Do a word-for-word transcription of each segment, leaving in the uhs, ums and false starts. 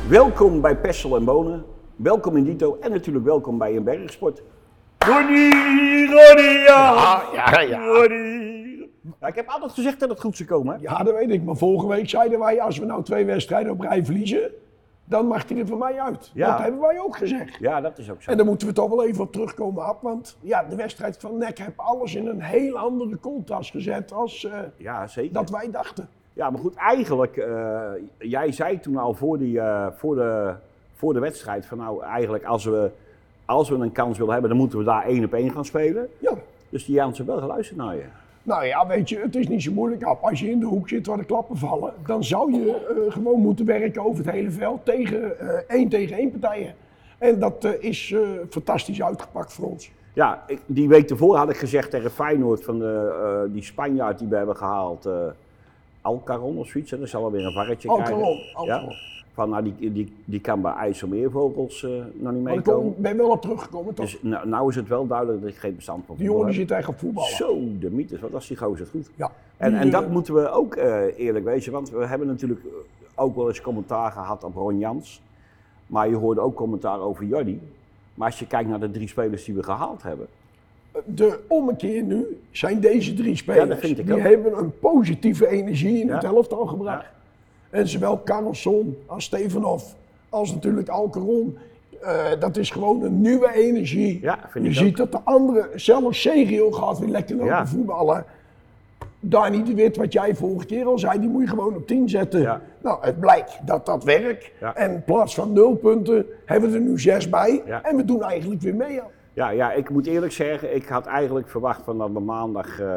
Welkom bij Pessel en Bonen, welkom in Dito en natuurlijk welkom bij een Bergsport. Ronnie, Ronnie, ja, Ja, ja, ja. Ronnie. Ja, ik heb altijd gezegd dat het goed zou komen. Hè? Ja, dat weet ik. Maar vorige week zeiden wij, als we nou twee wedstrijden op rij verliezen, dan mag hij er voor mij uit. Ja. Dat hebben wij ook gezegd. Ja, dat is ook zo. En daar moeten we toch wel even op terugkomen, Ab. Want ja, de wedstrijd van N E C heeft alles in een heel andere contrast gezet als uh, Ja, zeker. dat wij dachten. Ja, maar goed, eigenlijk, uh, jij zei toen al voor, die, uh, voor, de, voor de wedstrijd van nou eigenlijk als we, als we een kans willen hebben, dan moeten we daar één op één gaan spelen. Ja. Dus die Jansen wel geluisterd naar je. Nou ja, weet je, het is niet zo moeilijk, Ab. Als je in de hoek zit waar de klappen vallen, dan zou je uh, gewoon moeten werken over het hele veld tegen uh, één tegen één partijen. En dat uh, is uh, fantastisch uitgepakt voor ons. Ja, ik, die week ervoor had ik gezegd tegen Feyenoord van de, uh, die Spanjaard die we hebben gehaald, uh, Alcaron of zoiets, dat zal wel weer een varretje Alcaron, krijgen. Alcaron. Ja? Van, nou, die, die, die kan bij IJsselmeervogels uh, nog niet Maar ik meekomen. kom- ben wel op teruggekomen, toch? Dus nou, nou is het wel duidelijk dat ik geen bestand van Die jongen die heb. zit echt op voetballen. Zo, de mythes, wat was die gozer goed. Ja. En, Die, en dat eh, moeten we ook uh, eerlijk wezen, want we hebben natuurlijk ook wel eens commentaar gehad op Ron Jans. Maar je hoorde ook commentaar over Jordi. Maar als je kijkt naar de drie spelers die we gehaald hebben. De ommekeer nu zijn deze drie spelers. Ja, dat vind ik die ook. hebben een positieve energie in Ja. het elftal gebracht. Ja. En zowel Carlson als Stevanov als natuurlijk Alcaron. Uh, dat is gewoon een nieuwe energie. Ja, vind je ik ziet ook. dat de andere, zelfs Sergio gaat weer lekker lopen Ja. voetballen. Dani de Wit, wat jij vorige keer al zei, die moet je gewoon op tien zetten. Ja. Nou, het blijkt dat dat werkt. Ja. En in plaats van nul punten hebben we er nu zes bij. Ja. En we doen eigenlijk weer mee. Ja. Ja, ja, ik moet eerlijk zeggen, ik had eigenlijk verwacht van dat we maandag uh,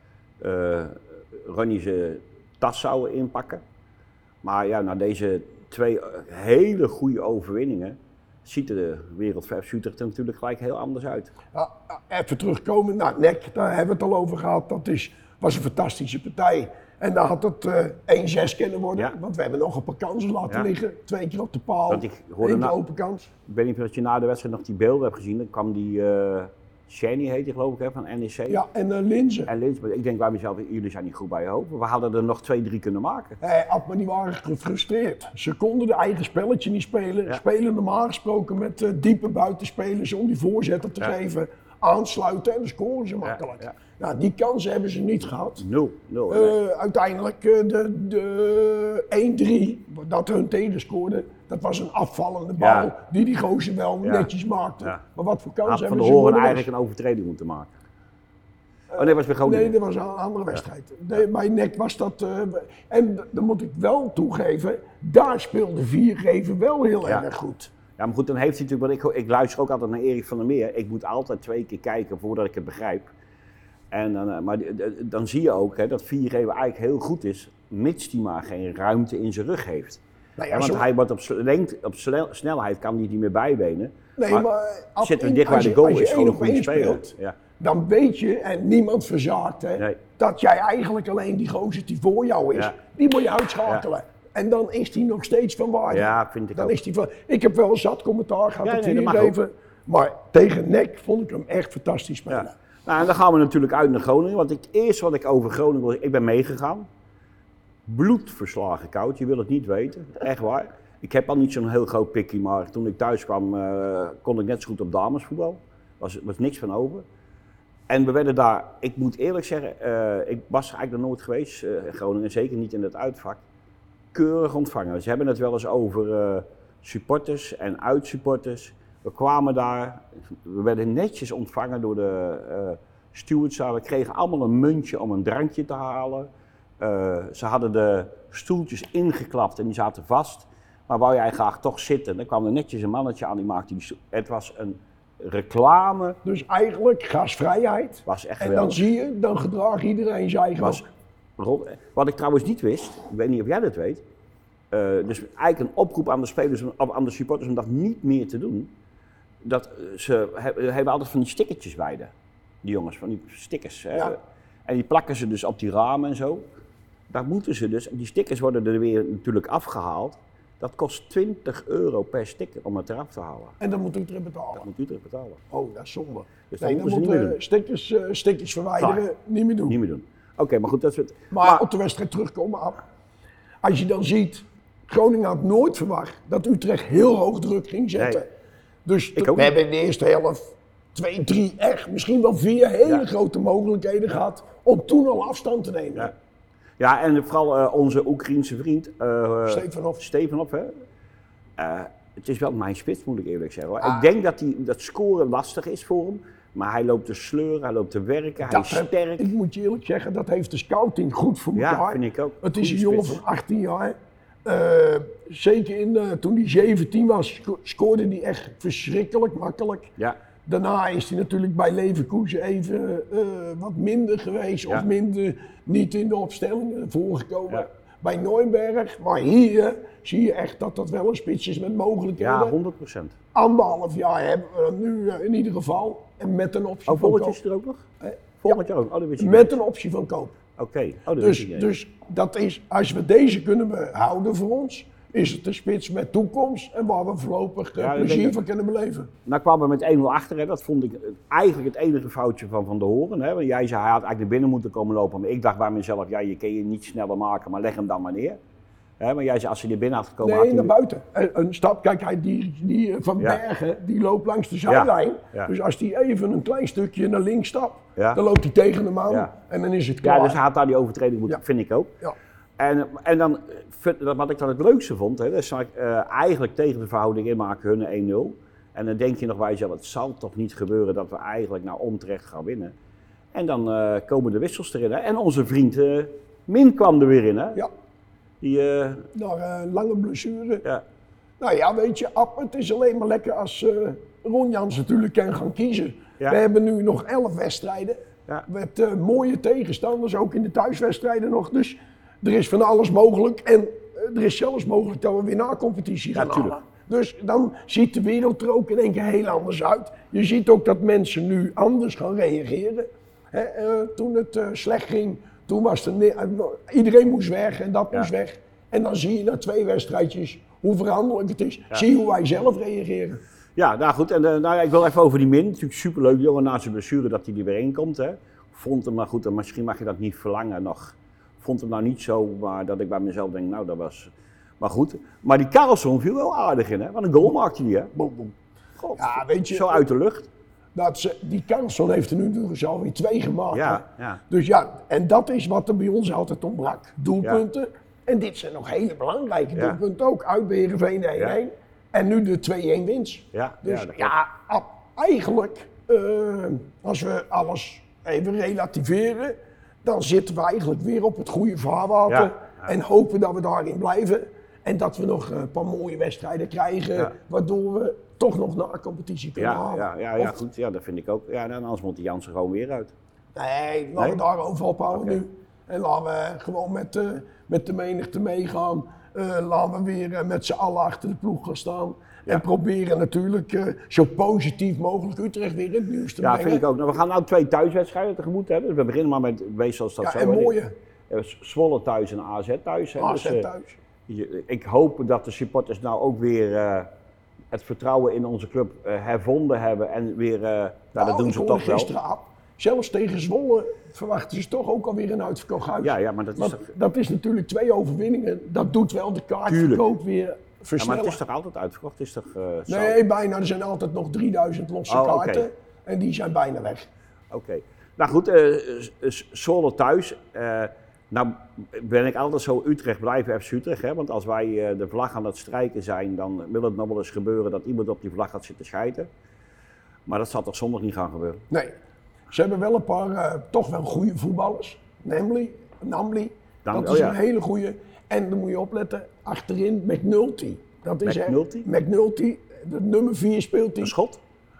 uh, Ronnie zijn tas zouden inpakken. Maar ja, na deze twee hele goede overwinningen ziet de wereldvijf Utrecht er natuurlijk gelijk heel anders uit. Ja, even terugkomen naar N E C, daar hebben we het al over gehad. Dat is, was een fantastische partij. En daar had het uh, één zes kunnen worden, Ja. want we hebben nog een paar kansen laten Ja. liggen. Twee keer op de paal, Want ik hoorde één keer na- open kans. Ik weet niet of je na de wedstrijd nog die beelden hebt gezien. Dan kwam die uh, Shani, heet die geloof ik, hè, van N E C. Ja, en uh, Linzen. En Lins, maar ik denk bij mezelf, jullie zijn niet goed bij je hoofd. We hadden er nog twee, drie kunnen maken. Eh, Ad, maar die waren gefrustreerd. Ze konden de eigen spelletje niet spelen. Ja. Spelen normaal gesproken met uh, diepe buitenspelers om die voorzetten te Ja. geven. Aansluiten en dan scoren ze makkelijk. ja. Nou, die kansen hebben ze niet gehad. Nul, nul. Uh, nee. uiteindelijk uh, de, de één drie, dat hun tegen scoorde, dat was een afvallende bal Ja. die die gozer wel Ja. netjes maakte. Ja. Maar wat voor Had kansen Van hebben de ze Horen voor de eigenlijk een overtreding moeten maken. Oh nee, was weer Groningen. Nee, dat was een andere wedstrijd. Nee, bij N E C was dat... Uh, en dan moet ik wel toegeven, daar speelde Viergever wel heel Ja. erg goed. Ja, maar goed, dan heeft hij natuurlijk, want ik, ik luister ook altijd naar Erik van der Meer. Ik moet altijd twee keer kijken voordat ik het begrijp. En dan, uh, maar d- d- dan zie je ook hè, dat Viergever eigenlijk heel goed is, mits hij maar geen ruimte in zijn rug heeft. Nou Ja, ja, want zo- hij wordt op, s- lengte, op snel- snelheid kan hij niet meer bijbenen. nee, maar, maar, Ab, zitten we in- dicht bij als de je- goal, als je is gewoon één een op goede één speler. speelt, Ja. dan weet je, en niemand verzaakt, hè, Nee. dat jij eigenlijk alleen die gozer die voor jou is, Ja. die moet je uitschakelen. En dan is die nog steeds van waarde. Ja, vind ik dan ook. is die van, ik heb wel zat commentaar gehad Ja, op nee, dat mag Viergever, maar tegen N E C vond ik hem echt fantastisch spelen. Ja. Nou, en dan gaan we natuurlijk uit naar Groningen. Want ik, eerst wat ik over Groningen wil, ik ben meegegaan. Bloedverslagen koud, je wil het niet weten. Echt waar. Ik heb al niet zo'n heel groot pikkie, maar toen ik thuis kwam uh, kon ik net zo goed op damesvoetbal. Was, was niks van over. En we werden daar, ik moet eerlijk zeggen, uh, ik was eigenlijk nog nooit geweest uh, in Groningen, zeker niet in het uitvak. Keurig ontvangen. Ze hebben het wel eens over uh, supporters en uitsupporters. We kwamen daar, we werden netjes ontvangen door de uh, stewards. We kregen allemaal een muntje om een drankje te halen. Uh, ze hadden de stoeltjes ingeklapt en die zaten vast. Maar wou jij graag toch zitten, dan kwam er netjes een mannetje aan die maakte die stoel. Het was een reclame. Dus eigenlijk gasvrijheid. Was echt en geweldig. dan zie je, dan gedraagt iedereen zijn eigen. Was rond. Wat ik trouwens niet wist, ik weet niet of jij dat weet. Uh, dus eigenlijk een oproep aan de spelers, of aan de supporters om dat niet meer te doen. Dat ze he, hebben altijd van die stickertjes bij de, die jongens, van die stickers. Hè. Ja. En die plakken ze dus op die ramen en zo. Daar moeten ze dus, die stickers worden er weer natuurlijk afgehaald. Dat kost twintig euro per sticker om het eraf te halen. En dan moet u terug betalen. Dat moet u terug betalen. Oh, dat is zonde. Dus dat nee, dan moeten ze niet moeten meer stickers, uh, stickers verwijderen, Klaar. niet meer doen. Niet meer doen. Oké, okay, maar goed, dat is het. Maar, maar op de wedstrijd terugkomen af. Als je dan ziet, Groningen had nooit verwacht dat Utrecht heel hoog druk ging zetten. Nee. Dus Ik we ook hebben in de eerste helft twee, drie, echt misschien wel vier hele Ja. grote mogelijkheden gehad om toen al afstand te nemen. Ja. Ja, en vooral uh, onze Oekraïense vriend, uh, Stefanov. Stefanov, hè. Uh, het is wel mijn spits, moet ik eerlijk zeggen. Hoor. Ah. Ik denk dat die, dat scoren lastig is voor hem, maar hij loopt te sleuren, hij loopt te werken, hij Dat is heb- sterk. Ik moet je eerlijk zeggen, dat heeft de scouting goed voor Ja, elkaar. vind ik ook. Het is Goeie een jongen spits. van achttien jaar. Uh, zeker in, uh, toen hij zeventien was, sco- scoorde hij echt verschrikkelijk makkelijk. Ja, Daarna is hij natuurlijk bij Leverkusen even uh, wat minder geweest, Ja. of minder niet in de opstellingen voorgekomen. Ja. Bij Neuenberg, maar hier uh, zie je echt dat dat wel een spits is met mogelijkheden. ja, honderd procent. Anderhalf jaar hebben we hem nu uh, in ieder geval. En met een optie Oh, van volgend koop. jaar is er ook nog? Eh, Volgend jaar ook? Oh, dat wist ik Met niet. een optie van koop. Oké, oh, dat wist Dus, ik niet. dus dat is, als we deze kunnen behouden voor ons, is het een spits met toekomst en waar we voorlopig uh, Ja, dat plezier denk ik. van kunnen beleven. Nou kwamen we met één nul achter, hè. Dat vond ik eigenlijk het enige foutje van Van der Hoorn. Hè. Want jij zei hij had eigenlijk naar binnen moeten komen lopen, maar ik dacht bij mezelf, ja, je kan je niet sneller maken, maar leg hem dan maar neer. Hè, maar jij zei als hij er binnen had gekomen, Nee, had naar hij... buiten. Een, een stap, kijk, hij, die, die Van Ja. Bergen, die loopt langs de zijlijn. Ja. Dus als hij even een klein stukje naar links stapt, Ja. dan loopt hij tegen hem aan Ja. en dan is het klaar. Ja, dus hij had daar die overtreding moeten, Ja. vind ik ook. Ja. En, en dan, vind- wat ik dan het leukste vond, hè, dat zag ik uh, eigenlijk tegen de verhouding in maken hun één nul. En dan denk je nog bij jezelf, het zal toch niet gebeuren dat we eigenlijk nou onterecht gaan winnen. En dan uh, komen de wissels erin. Hè. En onze vriend uh, Min kwam er weer in. Hè. Ja, Die, uh, naar een lange blessure. ja, Nou ja, weet je, Ab, het is alleen maar lekker als uh, Ron Jans natuurlijk kan gaan kiezen. Ja. We hebben nu nog elf wedstrijden. ja. Met uh, mooie tegenstanders, ook in de thuiswedstrijden nog. Dus er is van alles mogelijk. En uh, er is zelfs mogelijk dat we weer na competitie gaan Ja, tuurlijk. halen. Dus dan ziet de wereld er ook in één keer heel anders uit. Je ziet ook dat mensen nu anders gaan reageren. Hè, uh, toen het uh, slecht ging, toen was er ne- uh, iedereen moest weg en dat Ja. moest weg. En dan zie je na twee wedstrijdjes hoe veranderlijk het is. Ja. Zie je hoe wij zelf reageren. Ja, nou goed. En uh, nou, ja, ik wil even over die Min. Natuurlijk superleuk, die jongen na zijn blessure dat hij er weer in komt. Hè. Vond hem maar goed, en misschien mag je dat niet verlangen nog. Vond hem nou niet zo, maar dat ik bij mezelf denk, nou dat was... Maar goed. Maar die Karlsson viel wel aardig in, hè. Wat een goal maakte hij, hè. Boom, boom. God, Ja, weet je- zo uit de lucht. Dat ze, die Karlsson heeft er nu dus alweer twee gemaakt. Ja, hè. ja. Dus ja, en dat is wat er bij ons altijd ontbrak. Doelpunten. En dit zijn nog hele belangrijke Ja. doelpunten ook. Uit bij Heerenveen één één. En nu de twee-één winst. Ja, Dus ja, dat ja, ab- eigenlijk, eh, als we alles even relativeren, dan zitten we eigenlijk weer op het goede vaarwater. Ja, ja. En hopen dat we daarin blijven. En dat we nog een paar mooie wedstrijden krijgen, Ja. waardoor we toch nog naar de competitie kunnen Ja, halen. ja, ja, ja, Of- goed. Ja, dat vind ik ook. Ja, en anders moet die Jansen gewoon weer uit. Nee, laten Nee? we daarover ophouden Oké. nu. En laten we gewoon met, uh, met de menigte meegaan. Uh, laten we weer uh, met z'n allen achter de ploeg gaan staan. Ja. En proberen natuurlijk uh, zo positief mogelijk Utrecht weer in het nieuws te Ja, brengen. vind ik ook. Nou, we gaan nou twee thuiswedstrijden tegemoet hebben. Dus we beginnen maar met wees als dat Ja, zo. en hè. mooie. We hebben Zwolle thuis en A Z thuis. Hè. A Dus, Z eh, thuis. je- ik hoop dat de supporters nou ook weer eh, het vertrouwen in onze club eh, hervonden hebben. En weer, eh, nou, dat Nou, doen ik ze hoorde toch wel. gisteren af. Zelfs tegen Zwolle verwachten ze toch ook alweer een uitverkocht huis. Ja, ja, maar dat is Want toch... dat is natuurlijk twee overwinningen. Dat doet wel de kaartverkoop weer Ja, maar versnellen. het is toch altijd uitverkocht? Het is toch, eh, zo? Nee, bijna. Er zijn altijd nog drieduizend losse Oh, oké. kaarten. En die zijn bijna weg. Oké. Nou goed, eh, S- S- Zwolle thuis. eh, nou ben ik altijd zo Utrecht blijven F C Utrecht. Hè? Want als wij eh, de vlag aan het strijken zijn, dan wil het nog wel eens gebeuren dat iemand op die vlag gaat zitten schijten. Maar dat zal toch zondag niet gaan gebeuren? Nee, ze hebben wel een paar eh, toch wel goede voetballers. Namely, Namely, Dank- dat is oh ja. een hele goede. En dan moet je opletten, achterin McNulty. Dat is echt- McNulty? McNulty, de nummer vier speelt hij. Een schot?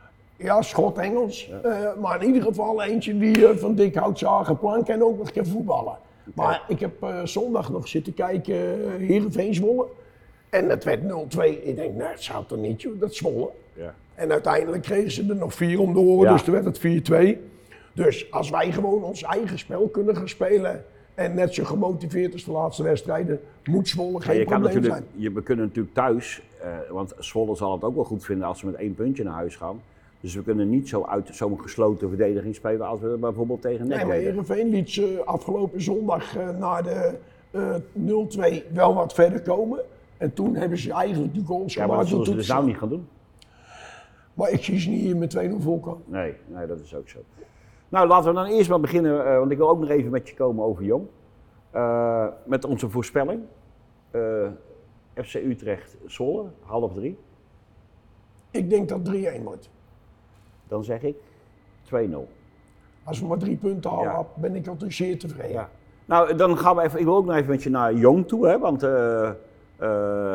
Ja, schot Engels. Eh, maar in ieder geval eentje die eh, van dik hout zagen plank en ook nog kan voetballen. Maar ik heb eh, zondag nog zitten kijken, uh, Heerenveen Zwolle. En het werd nul twee. Ik denk, nou, het zou toch niet, joh, dat Zwolle. Ja. En uiteindelijk kregen ze er nog vier om de oren, Ja. dus toen werd het vier twee. Dus als wij gewoon ons eigen spel kunnen gaan spelen en net zo gemotiveerd als de laatste wedstrijden, moet Zwolle Maar geen je, kan probleem natuurlijk, zijn. je, we kunnen natuurlijk thuis, eh, want Zwolle zal het ook wel goed vinden als ze met één puntje naar huis gaan. Dus we kunnen niet zo uit zo'n gesloten verdediging spelen als we bijvoorbeeld tegen N E C Nee, maar deden. Heerenveen liet ze afgelopen zondag uh, na de uh, nul twee wel wat verder komen. En toen hebben ze eigenlijk die goals Ja, maar dat gemaakt. zullen door ze dus toetsen. nou niet gaan doen. Maar ik zie ze niet hier met twee nul voorkomen. Nee, nee, dat is ook zo. Nou, laten we dan eerst maar beginnen, uh, want ik wil ook nog even met je komen over Jong. Uh, met onze voorspelling. Uh, F C Utrecht, Zwolle, half drie. Ik denk dat drie-een wordt. Dan zeg ik twee nul. Als we maar drie punten halen, Ja. ben ik al zeer tevreden. Ja. Nou, dan gaan we even, ik wil ook nog even met je naar Jong toe, hè, want uh, uh,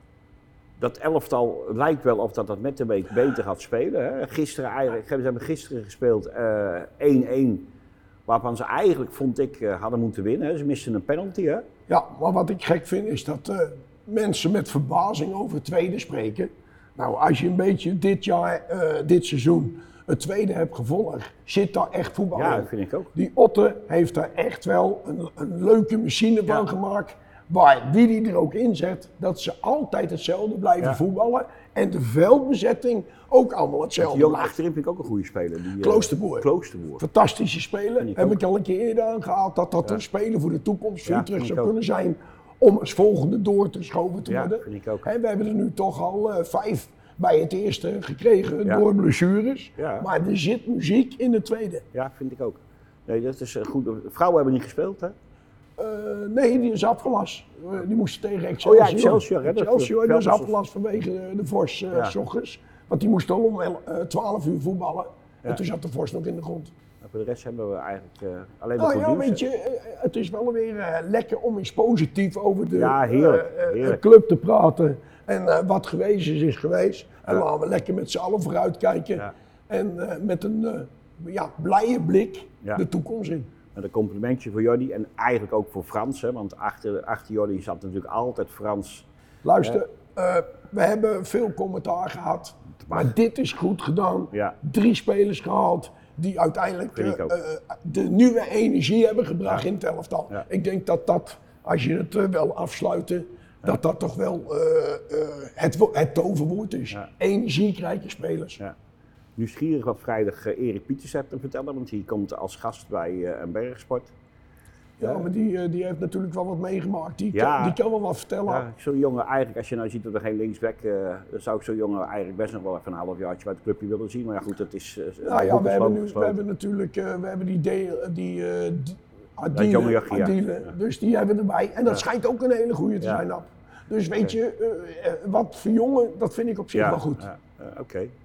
dat elftal lijkt wel of dat, dat met de week beter gaat spelen. Hè. Gisteren eigenlijk, ze hebben gisteren gespeeld één-één, uh, waarvan ze eigenlijk, vond ik, uh, hadden moeten winnen. Hè. Ze misten een penalty, hè. Ja, maar wat ik gek vind is dat uh, mensen met verbazing over het tweede spreken. Nou, als je een beetje dit jaar, uh, dit seizoen, het tweede hebt gevolgd, zit daar echt voetbal Ja, in. dat vind ik ook. Die Otte heeft daar echt wel een, een leuke machine van Ja. gemaakt. Waar wie die er ook in zet, dat ze altijd hetzelfde blijven Ja. voetballen. En de veldbezetting ook allemaal hetzelfde Jong blijft. achterin vind ik ook een goede speler. Die, uh, Kloosterboer. Kloosterboer. Fantastische speler. Vind ik Heb ook. ik al een keer eerder aangehaald dat dat Ja. een speler voor de toekomst Ja, voor terug vind ik zou ook. kunnen zijn. Om als volgende door te schoven te Ja, worden. vind ik ook. En we hebben er nu toch al uh, vijf bij het eerste gekregen Ja. door blessures. Ja. Maar er zit muziek in de tweede. Ja, vind ik ook. Nee, dat is uh, goed. Vrouwen hebben niet gespeeld, hè? Uh, nee, die is afgelast. Uh, die moesten tegen Excelsior. Oh ja, Excelsior, hè, dat- Excelsior die was dat- afgelast vanwege de, de Vos uh, Ja. s ochtends. Want die moest al om uh, twaalf uur voetballen. Ja. En toen zat de Vos nog in de grond. Maar voor de rest hebben we eigenlijk uh, alleen maar Nou goed ja, nieuws, weet hè. je, uh, het is wel weer uh, lekker om eens positief over de Ja, heerlijk, uh, uh, heerlijk. club te praten. En uh, wat geweest is, is geweest. En Ja. laten we lekker met z'n allen vooruitkijken. Ja. En uh, met een uh, ja, blije blik Ja. de toekomst in. Met een complimentje voor Jordi en eigenlijk ook voor Frans, hè, want achter, achter Jordi zat natuurlijk altijd Frans. Luister, uh, we hebben veel commentaar gehad, maar dit is goed gedaan. Ja. Drie spelers gehaald die uiteindelijk Vind ik uh, ook. uh, de nieuwe energie hebben gebracht Ja. in het elftal. Ja. Ik denk dat dat, als je het uh, wil afsluiten, dat dat toch wel uh, uh, het, wo- het toverwoord is. Ja. Energiekrijke spelers. Ja. Nieuwsgierig wat vrijdag uh, Erik Pieters heeft te vertellen, want die komt als gast bij uh, een bergsport. Ja, maar die, uh, die heeft natuurlijk wel wat meegemaakt. Die, Ja. kan, die kan wel wat vertellen. Ja, zo'n jongen eigenlijk, als je nou ziet dat er geen linksback, uh, dan zou ik zo'n jongen eigenlijk best nog wel even een halfjaartje bij het clubje willen zien. Maar ja goed, dat is uh, Nou ja, we hebben, nu, we gesloten. hebben natuurlijk uh, we hebben die, de, die uh, d- jonge Adile, jochie, ja. Adile, Ja. dus die hebben we erbij. En dat Ja. schijnt ook een hele goede te Ja. zijn, Ab. Dus weet je, uh, uh, wat voor jongen, dat vind ik op zich Ja, wel goed. ja, uh, oké.